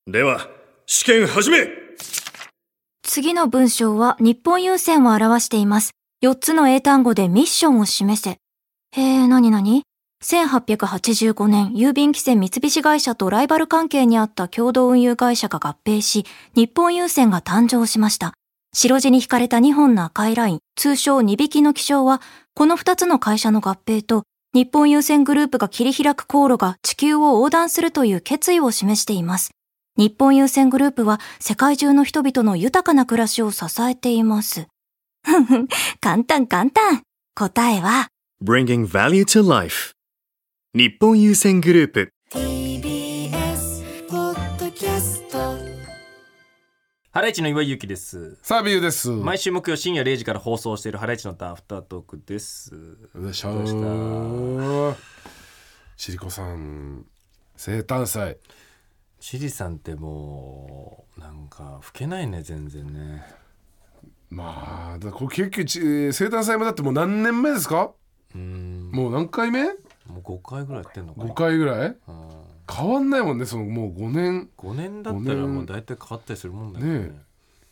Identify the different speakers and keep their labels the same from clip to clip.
Speaker 1: では試験始め。
Speaker 2: 次の文章は日本郵船を表しています。4つの英単語でミッションを示せ。なになに ?1885 年、郵便汽船三菱会社とライバル関係にあった共同運輸会社が合併し、日本郵船が誕生しました。白地に引かれた2本の赤いライン、通称2匹の気象は、この2つの会社の合併と、日本郵船グループが切り開く航路が地球を横断するという決意を示しています。日本郵船グループは世界中の人々の豊かな暮らしを支えています。簡単。答えは
Speaker 1: Bringing Value to Life 日本郵船グループ。
Speaker 3: TBS ポッドキャスト。
Speaker 4: ハライチの岩井ゆきです。
Speaker 5: サービューです。
Speaker 4: 毎週木曜深夜0時から放送しているハライチのアフタートークです。
Speaker 5: どうしたちりこさん生誕祭。
Speaker 4: チリさんってもうなんか老けないね全然ね。
Speaker 5: まあだこれ結局生誕祭もだってもう何年目ですか？もう何回目？
Speaker 4: もう5回ぐらいやってんのかな。
Speaker 5: 5回ぐらい？変わんないもんね。そのもう5年
Speaker 4: だったらもう大体変わったりするもんだよね。
Speaker 5: ね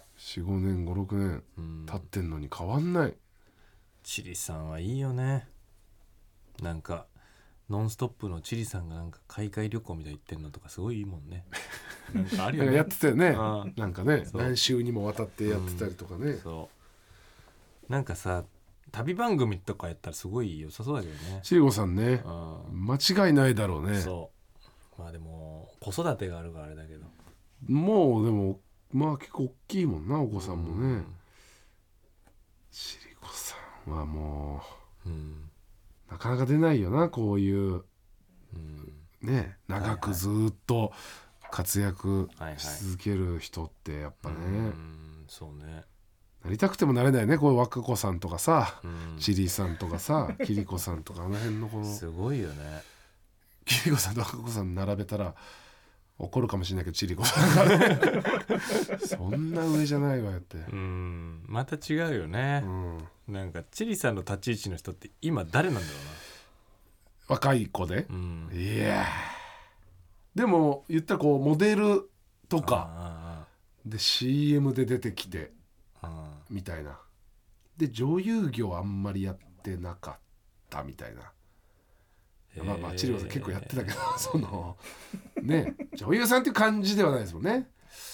Speaker 5: 4、5年5、6年経ってんのに変わんない。
Speaker 4: チリさんはいいよね。なんかノンストップのチリさんがなんか海外旅行みたいに行ってんのとかすごいいいもんね。なんかあるよね。
Speaker 5: やってたよね。なんかね
Speaker 4: そう
Speaker 5: 何週にもわたってやってたりとかね。
Speaker 4: そうなんかさ旅番組とかやったらすごい良さそうだけどね。
Speaker 5: ちりこさんね間違いないだろうね。
Speaker 4: そうまあでも子育てがあるからあれだけど
Speaker 5: もうでもまあ結構大きいもんなお子さんもね。ちりこさんはもう、なかなか出ないよなこういう、ね長くずっと活躍し続ける人ってやっぱね、
Speaker 4: そうね。
Speaker 5: なりたくてもなれないね。こういう若子さんとかさ、チリさんとかさキリコさんとかあの辺のこの
Speaker 4: すごいよね。
Speaker 5: キリコさんと若子さん並べたら怒るかもしれないけどチリコさんがねそんな上じゃないわよって。
Speaker 4: また違うよね、なんかチリさんの立ち位置の人って今誰なんだろ
Speaker 5: 若い子で、
Speaker 4: うな。
Speaker 5: いやでも言ったらこうモデルとかで CM で出てきてみたいなで女優業あんまりやってなかったみたいな。まあチリコさん結構やってたけどそのね女優さんっていう感じではないですもんね。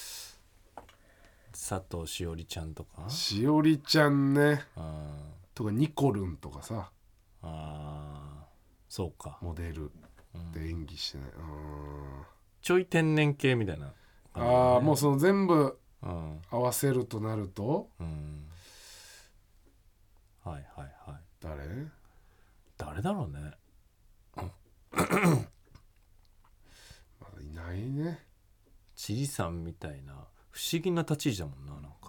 Speaker 4: 佐藤しおりちゃんとか
Speaker 5: しおりちゃんねとかニコルンとかさ
Speaker 4: そうか
Speaker 5: モデルで演技してない、
Speaker 4: ちょい天然系みたいな、
Speaker 5: もうその全部合わせるとなると、
Speaker 4: 誰だろうね。
Speaker 5: まだいないね。
Speaker 4: チリさんみたいな不思議な立ち位置だもんな。なんか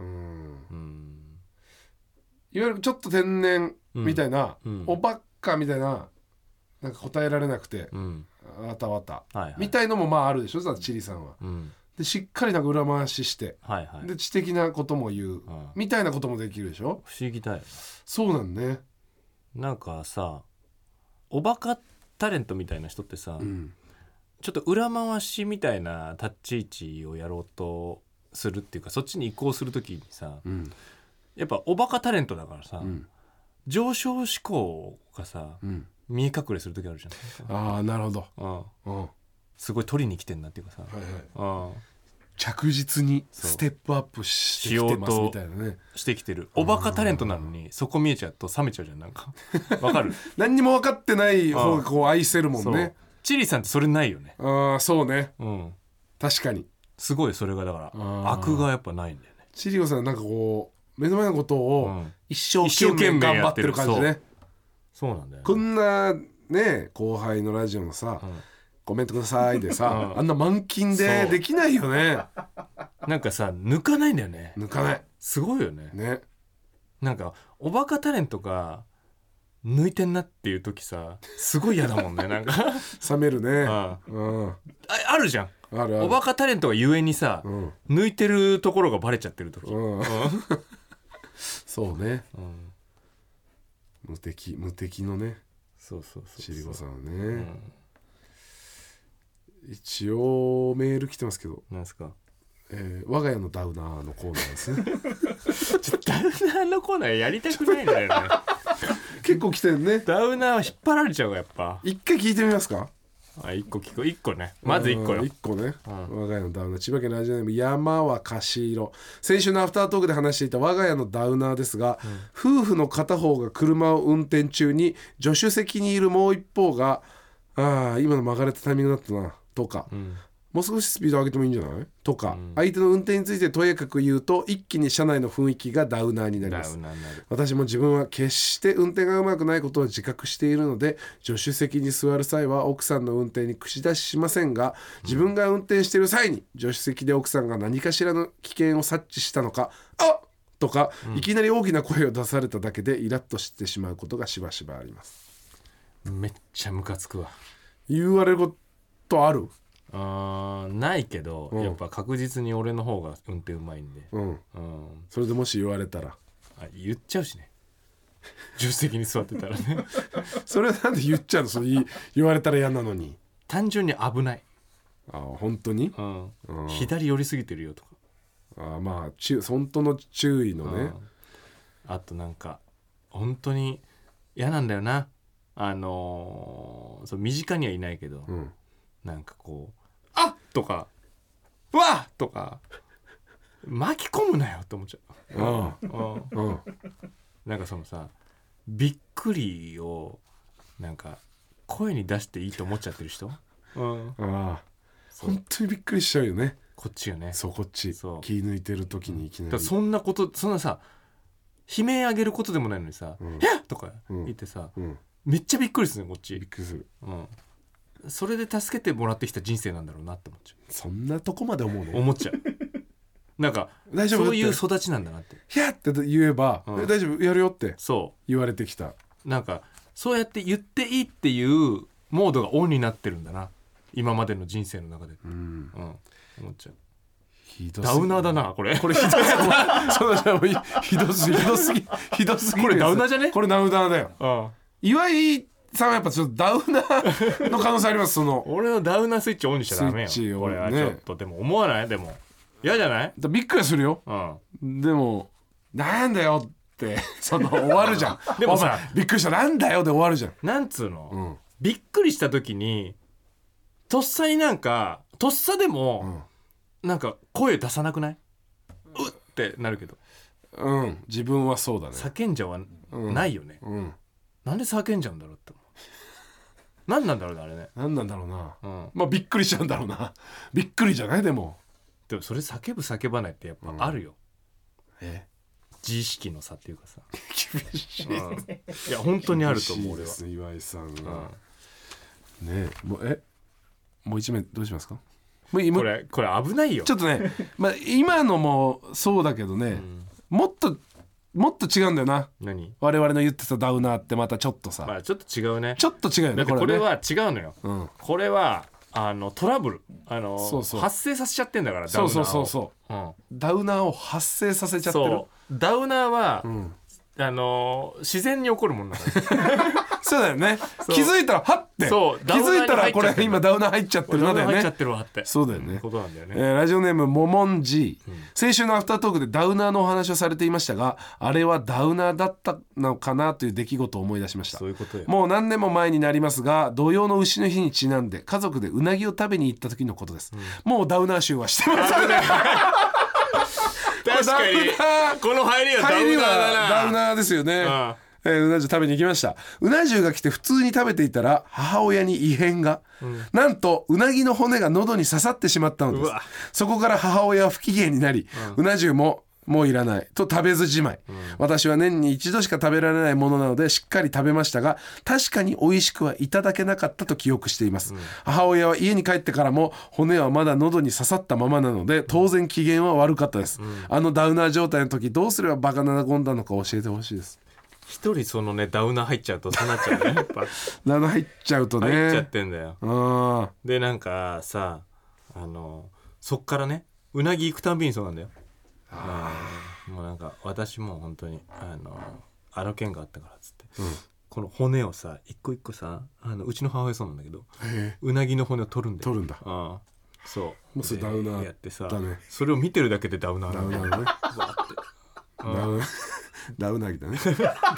Speaker 5: いわゆるちょっと天然みたいな、おバカみたいな、なんか答えられなくて、あたわた、みたいのもまああるでしょチリさんは、でしっかりなんか裏回しして、で知的なことも言う、みたいなこともできるでしょ。
Speaker 4: 不思議だよね。
Speaker 5: そうなんね。
Speaker 4: なんかさおバカタレントみたいな人ってさ、ちょっと裏回しみたいな立ち位置をやろうとするっていうかそっちに移行するときにさ、やっぱおバカタレントだからさ、上昇志向がさ、見え隠れするときあるじゃん。
Speaker 5: なるほど、
Speaker 4: すごい取りに来てんなっていうかさ、
Speaker 5: 着実にステップアップしてきてますみたいなね。
Speaker 4: してきてるおバカタレントなのにそこ見えちゃうと冷めちゃうじゃん。なんかわかる
Speaker 5: 何にも分かってない方がこう愛せるもんね。
Speaker 4: チリさんってそれないよね。
Speaker 5: そうね、確かに
Speaker 4: すごいそれがだから悪がやっぱないんだよね。
Speaker 5: チリコさんなんかこう目の前のことを一生懸命頑張ってる感じね。
Speaker 4: そうなんだよね。
Speaker 5: こんなね後輩のラジオのさ、コメントくださいでさ、あんな満勤でできないよね。
Speaker 4: なんかさ抜かないんだよね。
Speaker 5: 抜かない。
Speaker 4: すごいよね。なんかおバカタレントが抜いてんなっていう時さすごい嫌だもんね。なんか
Speaker 5: 冷めるね。
Speaker 4: あるじゃん。
Speaker 5: ある
Speaker 4: おバカタレントがゆえにさ、抜いてるところがバレちゃってる時、
Speaker 5: そうね、無敵のね。
Speaker 4: そう
Speaker 5: チリコさんはね、 一応メール来てますけど、
Speaker 4: なんですか。
Speaker 5: 我が家のダウナーのコーナーですね
Speaker 4: ダウナーのコーナーやりたくないんだよね
Speaker 5: 結構来てるね。
Speaker 4: ダウナーは引っ張られちゃうわやっぱ。
Speaker 5: 一回聞いてみますか。
Speaker 4: 1個聞く。1個ね、まず1個よ。
Speaker 5: 1個ね、我が家のダウナー。千葉県ラジオネーム山は貸し色。先週のアフタートークで話していた我が家のダウナーですが、夫婦の片方が車を運転中に助手席にいるもう一方が今の曲がれたタイミングだったなとか、もう少しスピード上げてもいいんじゃないとか、相手の運転についてとやかく言うと一気に車内の雰囲気がダウナーになります。私も自分は決して運転がうまくないことを自覚しているので、助手席に座る際は奥さんの運転に口出ししませんが、自分が運転している際に助手席で奥さんが何かしらの危険を察知したのか、あっとか、いきなり大きな声を出されただけでイラッとしてしまうことがしばしばあります。
Speaker 4: めっちゃムカつくわ。
Speaker 5: 言われることある？
Speaker 4: ないけど、やっぱ確実に俺の方が運転うまいんで、
Speaker 5: それでもし言われたら
Speaker 4: 言っちゃうしね助手席に座ってたらね
Speaker 5: それはなんで言っちゃうの？それ言われたら嫌なのに。
Speaker 4: 単純に危ない。
Speaker 5: 本当に、
Speaker 4: 左寄りすぎてるよとか、
Speaker 5: まあ本当の注意のね、
Speaker 4: あとなんか本当に嫌なんだよな。そう身近にはいないけど、なんかこうあっとかうわっとか巻き込むなよって思っちゃう。なんかそのさ、びっくりをなんか声に出していいと思っちゃってる人、
Speaker 5: 本当にびっくりしちゃうよね。
Speaker 4: こっちがね。
Speaker 5: そう、こっち気抜いてる時にいきなり。
Speaker 4: だそんなさ悲鳴上げることでもないのにさ、えっとか言ってさ、めっちゃびっくりするねこっち。
Speaker 5: びっくりする。
Speaker 4: それで助けてもらってきた人生なんだろうなって思っちゃう。
Speaker 5: そんなとこまで思うの？
Speaker 4: 思っちゃうなんか
Speaker 5: 大丈夫
Speaker 4: そういう育ちなんだなって。
Speaker 5: ひゃって言えば、大丈夫やるよって言われてきた。
Speaker 4: なんかそうやって言っていいっていうモードがオンになってるんだな今までの人生の中で。思っちゃう。ダウナーだなこれひどすぎこれダウナーじゃね？
Speaker 5: これダウナーだよ。岩井さんはやっぱちょっとダウナーの可能性あります。
Speaker 4: 俺のダウナースイッチオンにしちゃダメよ。
Speaker 5: スイッチをね、
Speaker 4: これはちょっとでも思わない？でも嫌じゃない？
Speaker 5: びっくりするよ、でもなんだよって終わるじゃん
Speaker 4: でもさ
Speaker 5: びっくりしたなんだよで終わるじゃん。
Speaker 4: なんつうの、びっくりした時にとっさになんかとっさでも、なんか声出さなくない？うってなるけど、
Speaker 5: 自分はそうだね。
Speaker 4: 叫んじゃわないよね、なんで叫んじゃうんだろうって思う。何なんだろうねあれね。
Speaker 5: 何なんだろうな、まあびっくりしちゃうんだろうな。びっくりじゃない？でも
Speaker 4: それ叫ぶ叫ばないってやっぱあるよ、自意識の差っていうかさ
Speaker 5: 厳しい、
Speaker 4: いや本当にあると思う俺は。
Speaker 5: 岩井さんが、ねえもう一面どうしますか？これ
Speaker 4: 危ないよ。
Speaker 5: ちょっとね、今のもそうだけどね、もっと違うんだよな。
Speaker 4: 何？
Speaker 5: 我々の言ってたダウナーってまたちょっとさ、
Speaker 4: ちょっと違うね。
Speaker 5: ちょっと違うよね。
Speaker 4: だってこれは違うのよ、これはトラブル
Speaker 5: そう
Speaker 4: 発生させちゃってんだから。ダウナーを
Speaker 5: そう、ダウナーを発生させちゃってる。
Speaker 4: そうダウナーは、自然に起こるもんだから
Speaker 5: そうだよね。気づいたらはって気づいたらこれ今ダウナー入っちゃってるなだよね。
Speaker 4: 入っちゃってるわって。
Speaker 5: そうだよね。
Speaker 4: ことなんだよね。
Speaker 5: ラジオネームももんじ、先週のアフタートークでダウナーのお話をされていましたが、あれはダウナーだったのかなという出来事を思い出しました。
Speaker 4: そういうことよ。も
Speaker 5: う何年も前になりますが、土曜の丑の日にちなんで家族でうなぎを食べに行った時のことです、もうダウナー臭はしてますね
Speaker 4: 確かにこの入りはダウナーだな。
Speaker 5: ダウナーですよね。うな重食べに行きました。うな重が来て普通に食べていたら母親に異変が、なんとうなぎの骨が喉に刺さってしまったのです。そこから母親は不機嫌になり、うな重もういらないと食べずじまい、私は年に一度しか食べられないものなのでしっかり食べましたが、確かに美味しくはいただけなかったと記憶しています、母親は家に帰ってからも骨はまだ喉に刺さったままなので当然機嫌は悪かったです、ダウナー状態の時どうすればバカなゴンだのか教えてほしいです。
Speaker 4: 一人そのねダウナー入っちゃうとそうなっちゃうねやっぱ
Speaker 5: ダウナー入っちゃうとね
Speaker 4: 入っちゃってんだよ。でなんかさそっからねうなぎ行くたんびにそうなんだよ。もうなんか私も本当に件があったからっつって、 この骨をさ一個一個さうちの母親そうなんだけど
Speaker 5: へえ
Speaker 4: うなぎの骨を取るんだよ。
Speaker 5: 取るんだ。
Speaker 4: そう
Speaker 5: もうそれダウナー
Speaker 4: やってさ
Speaker 5: だね。
Speaker 4: それを見てるだけでダウナー
Speaker 5: ダウナーだね。ダウナギだね。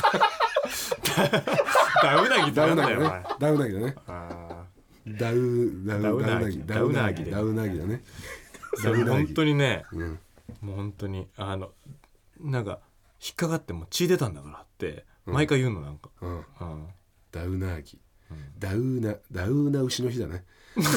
Speaker 4: ダウナギ
Speaker 5: ダウナギだね
Speaker 4: なんだよお前。
Speaker 5: ダウナギだね。
Speaker 4: あ
Speaker 5: ダウナギダウナギダウナギだね。ダウナギ
Speaker 4: 本当にね、
Speaker 5: うん
Speaker 4: もう本当になんか引っかかってもう血出たんだからって毎回言うのなんか、
Speaker 5: うん
Speaker 4: うん
Speaker 5: ダウナギダウナ牛の日だね。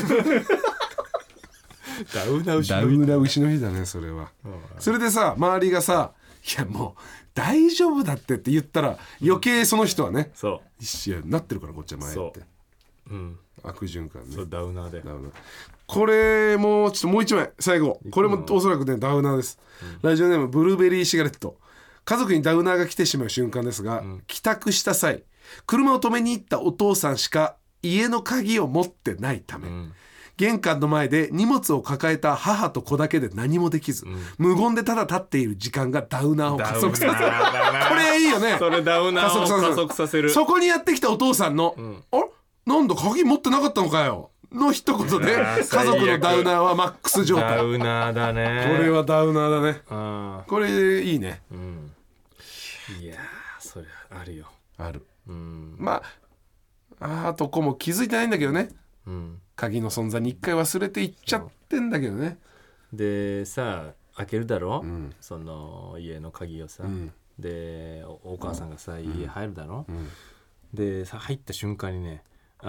Speaker 4: ダウナ牛
Speaker 5: ダ
Speaker 4: の
Speaker 5: ウナ牛の日だねそれは。それでさ周りがさいやもう大丈夫だって言ったら余計その人はね、
Speaker 4: そ
Speaker 5: いやなってるからこっちは前って
Speaker 4: う、うん、
Speaker 5: 悪循環ね。
Speaker 4: そうダウナーで
Speaker 5: ダウナー。これもちょっともう一枚最後これもおそらくねダウナーです、ラジオネームブルーベリーシガレット。家族にダウナーが来てしまう瞬間ですが、帰宅した際車を止めに行ったお父さんしか家の鍵を持ってないため、玄関の前で荷物を抱えた母と子だけで何もできず、無言でただ立っている時間がダウナーを加速させる。これいいよね。
Speaker 4: それダウナーを加速させる。
Speaker 5: そこにやってきたお父さんの、あれなんだ鍵持ってなかったのかよの一言で家族のダウナーはマックス状態。
Speaker 4: ダウナーだね。
Speaker 5: これはダウナーだね。
Speaker 4: あ
Speaker 5: これいいね。
Speaker 4: いやそれあるよ。
Speaker 5: ある。
Speaker 4: うん
Speaker 5: まあとこも気づいてないんだけどね。
Speaker 4: うん
Speaker 5: 鍵の存在に一回忘れていっちゃってんだけどね。
Speaker 4: でさ開けるだろ、
Speaker 5: ん
Speaker 4: その家の鍵をさ、
Speaker 5: ん
Speaker 4: でお母さんがさ、家入るだろ、
Speaker 5: ん
Speaker 4: でさ入った瞬間にね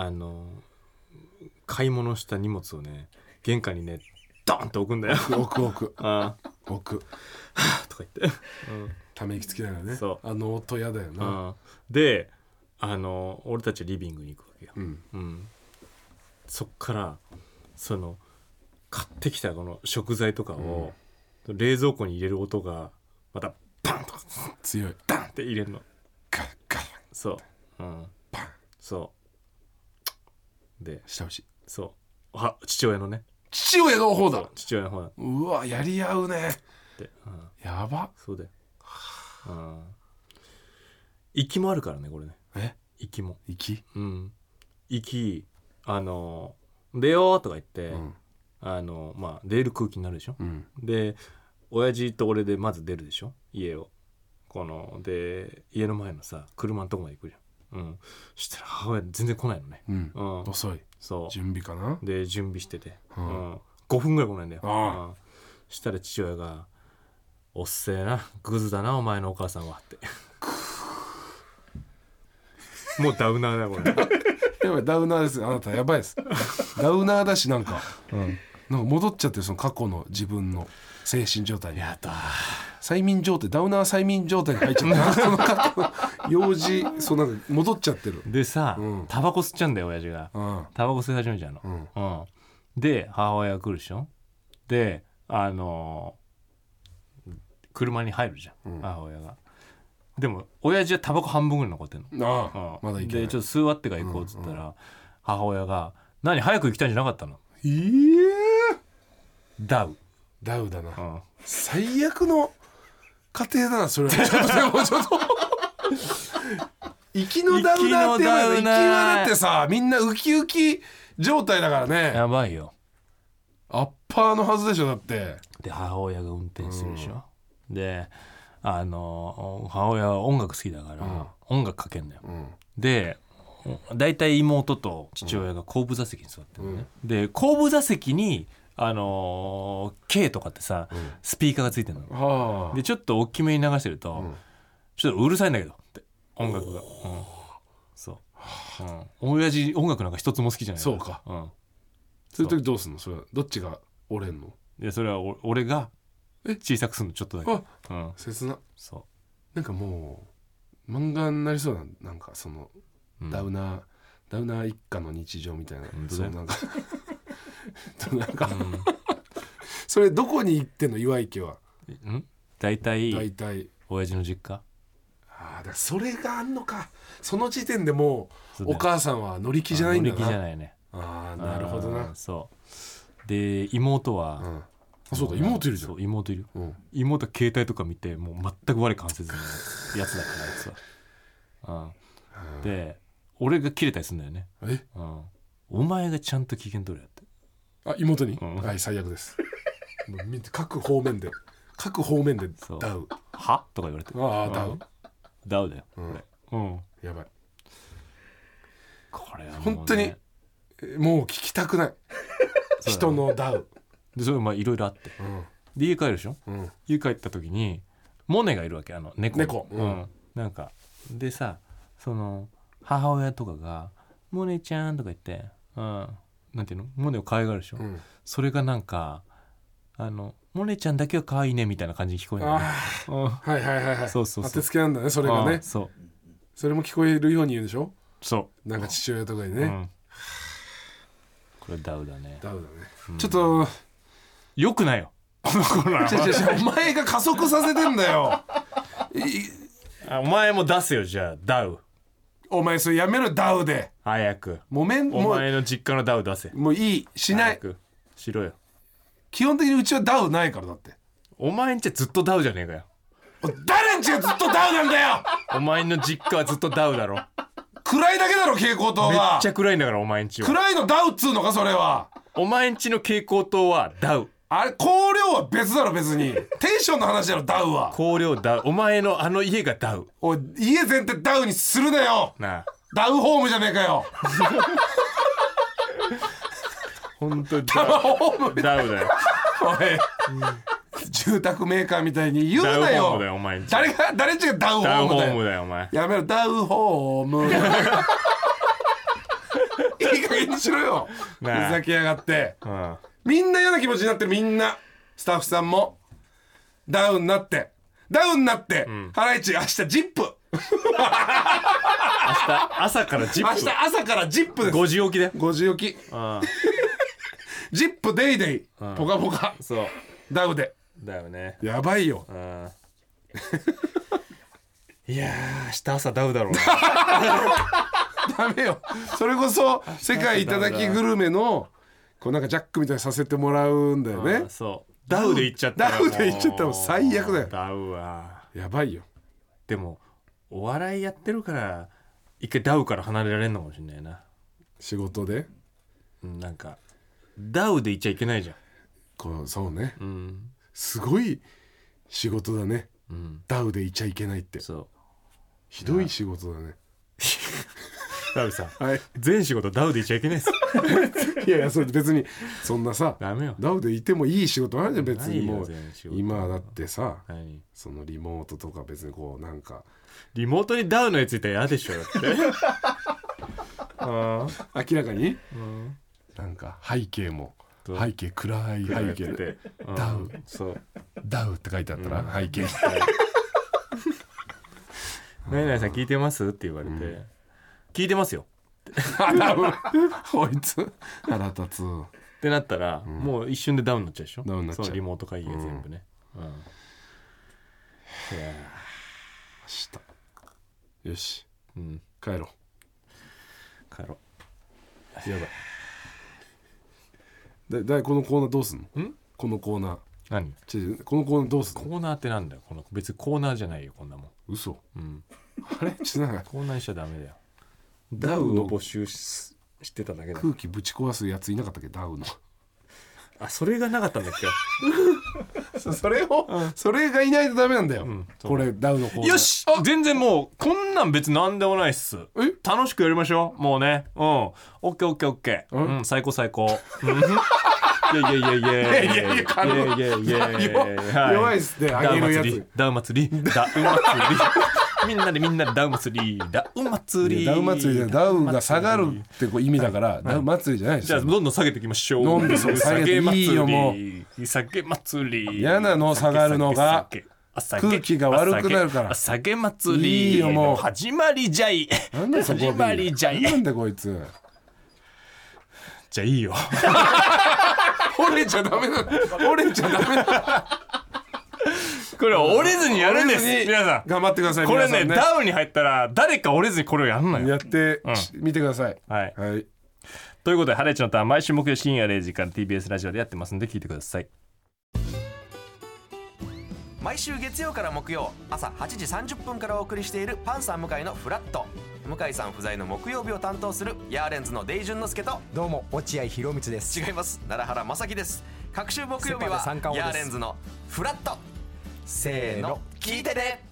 Speaker 4: 買い物した荷物をね玄関にねドーンと置くんだよ。
Speaker 5: 置く
Speaker 4: あ
Speaker 5: 置く
Speaker 4: あとか言って、
Speaker 5: ため息つきながらね。
Speaker 4: そう
Speaker 5: あの音やだよな。
Speaker 4: うん、で俺たちリビングに行くわけよ、
Speaker 5: うん
Speaker 4: そっからその買ってきたこの食材とかを、冷蔵庫に入れる音がまたパンとか
Speaker 5: 強い。
Speaker 4: ダンって入れるの。
Speaker 5: ガッガッ
Speaker 4: そう、
Speaker 5: パン
Speaker 4: そうで
Speaker 5: 下打ち。
Speaker 4: そう父親のね
Speaker 5: 父親の方だ。
Speaker 4: 父親の方だっ
Speaker 5: うわやり合うね。
Speaker 4: て、
Speaker 5: やば。
Speaker 4: そうだよ、息もあるからねこれね。
Speaker 5: え
Speaker 4: 息も
Speaker 5: 息
Speaker 4: 息出ようとか言って、
Speaker 5: ん
Speaker 4: 出る空気になるでしょ、
Speaker 5: うん
Speaker 4: で親父と俺でまず出るでしょ家をで家の前のさ車のとこまで行くじゃん、そしたら母親全然来ないのね、
Speaker 5: うん遅い。
Speaker 4: そう
Speaker 5: 準備かな。
Speaker 4: で準備してて、
Speaker 5: うん
Speaker 4: 5分ぐらい来ないんだよ、
Speaker 5: あ
Speaker 4: したら父親が「おっせえなグズだなお前のお母さんは」ってもうダウナーだよこれ
Speaker 5: やばいダウナーです。あなたやばいです。ダウナーだしなんか戻っちゃってるその過去の自分の精神状態に。
Speaker 4: やだ
Speaker 5: 催眠状態ダウナー催眠状態に入っちゃった。その過去の幼児そうなんか戻っちゃってる。
Speaker 4: でさ、
Speaker 5: うん
Speaker 4: タバコ吸っちゃうんだよ親父が。
Speaker 5: うん
Speaker 4: タバコ吸い始めちゃうの、で母親が来るでしょ。で車に入るじゃん、母親が。でも親父はタバコ半分ぐらい残ってんの。
Speaker 5: ああまだいけない。
Speaker 4: でちょっと吸い終わってから行こうっつったら、母親が「何早く行きたいんじゃなかったの?」ダウ、
Speaker 5: ダウだな、最悪の家庭だなそれは。ちょっとでもちょっと行きのダウナーって言う行きはだってさみんなウキウキ状態だからね。
Speaker 4: やばいよ。
Speaker 5: アッパーのはずでしょだって。
Speaker 4: で母親が運転するでしょ、で母親は音楽好きだから、音楽かけんだよ、でだいたい妹と父親が後部座席に座ってるのね、で後部座席にK とかってさ、スピーカーがついてるの、でちょっと大きめに流してると、ちょっとうるさいんだけどって音楽が、そう、親父音楽なんか一つも好きじゃない
Speaker 5: そうか、そういう時どうすんのそれは。どっちが折れんの。
Speaker 4: でそれは俺が小さくするのちょっとだけ。
Speaker 5: 切な。
Speaker 4: そ
Speaker 5: なんかもう漫画になりそうな。なんかその、ダウナー一家の日常みたいな、そうなんかなんか、それどこに行ってんの岩井家は。
Speaker 4: 大体親父の実家。
Speaker 5: だからそれがあんのか。その時点でもうお母さんは乗り気じゃないんだな。
Speaker 4: 乗り気じゃないね。
Speaker 5: なるほどな。
Speaker 4: そうで妹は、
Speaker 5: そうか妹いるじゃん。
Speaker 4: そう妹いる、妹は携帯とか見てもう全く我関せずのやつだからあいつは。 で俺が切れたりするんだよね。
Speaker 5: え、
Speaker 4: お前がちゃんと機嫌取れやって。
Speaker 5: あ、妹に、
Speaker 4: うん
Speaker 5: はい、最悪ですもう各方面で
Speaker 4: そう
Speaker 5: ダウ。
Speaker 4: はとか言われて。
Speaker 5: ああ、ダウ。
Speaker 4: ダウだよ、
Speaker 5: うん
Speaker 4: これ。
Speaker 5: やばい。
Speaker 4: これはもうね、
Speaker 5: 本当にもう聞きたくない人のダウ。
Speaker 4: でそれまあいろいろあって、で家帰るでしょ、家帰った時にモネがいるわけ、猫、なんかでさ、その母親とかがモネちゃんとか言って、なんていうの、モネを可愛がるでしょ、それがなんかモネちゃんだけは可愛いねみたいな感じに聞こえるのね。
Speaker 5: はいはいはいはい。
Speaker 4: そうそうそう、
Speaker 5: 当てつけなんだね、それがね。それも聞こえるように言うでしょ。
Speaker 4: そう
Speaker 5: なんか父親とかにね、
Speaker 4: これダウだね。
Speaker 5: ダウだね、ちょっと
Speaker 4: よくないよこの子ら。
Speaker 5: お前が加速させてんだよ
Speaker 4: お前も出せよ、じゃあダウ。
Speaker 5: お前それやめろ、ダウで
Speaker 4: 早く
Speaker 5: お前
Speaker 4: の実家のダウ出せ。
Speaker 5: もういい、しない。
Speaker 4: 早くしろよ。
Speaker 5: 基本的にうちはダウないからだって。
Speaker 4: お前んちずっとダウじゃねえかよ。
Speaker 5: 誰んちがずっとダウなんだよ
Speaker 4: お前の実家はずっとダウだろ。
Speaker 5: 暗いだけだろ蛍光灯が。
Speaker 4: めっちゃ暗いんだからお前んちは。
Speaker 5: 暗いのダウっつうのかそれは。
Speaker 4: お前んちの蛍光灯はダウ。
Speaker 5: あれ光量は別だろ、別にテンションの話だろ、ダウは。
Speaker 4: 光量ダウ。お前の家がダウ。
Speaker 5: おい、家全体ダウにするなよ
Speaker 4: なあ、
Speaker 5: ダウホームじゃねえかよ
Speaker 4: 本当に
Speaker 5: タワーホーム
Speaker 4: ダウだよ。
Speaker 5: おい、住宅メーカーみたいに言うな
Speaker 4: ダウホー
Speaker 5: よ。
Speaker 4: ムだよお前んち。
Speaker 5: 誰んちがダウホ
Speaker 4: ダウホ
Speaker 5: ームだよ。
Speaker 4: ームだよお前。
Speaker 5: やめろ、ダウホームいい加減にしろよ、ふ
Speaker 4: なあ
Speaker 5: ざけやがって。
Speaker 4: うん
Speaker 5: みんな嫌な気持ちになってる、みんなスタッフさんもダウンになって、ハライチ明日ジップ
Speaker 4: 明日朝からジップ。
Speaker 5: 明日朝からジップです。
Speaker 4: 5時起きだよ。
Speaker 5: 5時起きジップデイデイポカポカ
Speaker 4: そう
Speaker 5: ダウで
Speaker 4: だよね。
Speaker 5: やばいよ。
Speaker 4: いやー、明日朝ダウだろうな。
Speaker 5: ダメよ、それこそ世界いただきグルメのこうなんかジャックみたいにさせてもらうんだよね。
Speaker 4: そうダウで行っちゃったら
Speaker 5: ダウで行っちゃったらもう最悪だよ。
Speaker 4: ダウは
Speaker 5: やばいよ。
Speaker 4: でもお笑いやってるから一回ダウから離れられるのかもしれないな。
Speaker 5: 仕事で
Speaker 4: なんかダウで行っちゃいけないじゃん。
Speaker 5: こう、そうね、
Speaker 4: うん
Speaker 5: すごい仕事だね、ダウでいちゃいけないって。
Speaker 4: そう
Speaker 5: ひどい仕事だね。
Speaker 4: ダウさん、
Speaker 5: はい、
Speaker 4: 全仕事ダウでいっちゃいけないです。
Speaker 5: いやいや、それ別にそんなさ
Speaker 4: ダメよ。
Speaker 5: ダウでいてもいい仕事あるじゃん、別に。もう
Speaker 4: ないよ全仕事
Speaker 5: 今だってさ、
Speaker 4: 何
Speaker 5: そのリモートとか別にこうなんか
Speaker 4: リモートにダウのやついたら嫌でしょだって
Speaker 5: 明らかに、なんか背景も暗い背景でダウ、
Speaker 4: そう
Speaker 5: ダウって書いてあったら、背景
Speaker 4: 何々さん聞いてますって言われて、聞いてますよ
Speaker 5: ダウこいつ腹立つ
Speaker 4: ってなったら、もう一瞬でダウンになっちゃうでしょ。
Speaker 5: ダウンになっちゃう
Speaker 4: そうリモート会議が全部ね、いや
Speaker 5: 明日よし、帰ろう。
Speaker 4: 帰ろ
Speaker 5: やばい。このコーナーどうすんの？このコーナー。
Speaker 4: 何？
Speaker 5: このコーナーどうすんの？
Speaker 4: コーナーってなんだよ。別にコーナーじゃないよこんなもん。
Speaker 5: 嘘。あれなんか
Speaker 4: コーナーにしちゃダメだよ。
Speaker 5: ダウの
Speaker 4: 募集してただけだ。
Speaker 5: 空気ぶち壊すやついなかったっけ、ダウの。
Speaker 4: あ、それがなかったんだっけ。
Speaker 5: それがいないとダメなんだよ、これダウのコーナー。
Speaker 4: よし、全然もうこんなん別になんでもないっす。楽しくやりましょうもうね。オッケー、最高最高。いや
Speaker 5: 弱いっすね、あげるやつ。
Speaker 4: ダウ祭りみんなでダウ祭り
Speaker 5: ダウ祭りでダウが下がるってこう意味だからダウ祭りじゃないですよ。
Speaker 4: じゃあどんどん下げていきましょう。
Speaker 5: 飲んで下げていいよ、もう
Speaker 4: 下げ祭り。
Speaker 5: 嫌なの、下がるのが空気が悪くなるから。
Speaker 4: 下げ祭り。
Speaker 5: いいよ、もう
Speaker 4: 始まりじゃい。始まりじゃい。
Speaker 5: なんだこいつ。
Speaker 4: じゃあいいよ。
Speaker 5: 折れちゃダメだ。
Speaker 4: これ折れずにやるんです。皆さん
Speaker 5: 頑張ってください。
Speaker 4: これね、ダウンに入ったら誰か折れずにこれをやるのよ。
Speaker 5: やってみてください。
Speaker 4: はい、
Speaker 5: はい、
Speaker 4: ということでハライチのターン毎週木曜深夜0時から TBS ラジオでやってますんで聞いてください。
Speaker 6: 毎週月曜から木曜朝8時30分からお送りしているパンサー向井のフラット。 向井さん不在の木曜日を担当するヤーレンズのデイジュンの之介と、
Speaker 7: どうも落合博満です。
Speaker 6: 違います、奈良原正樹です。各週木曜日は
Speaker 7: セパで三冠王です
Speaker 6: ヤーレンズのフラット、せーの聞いてね。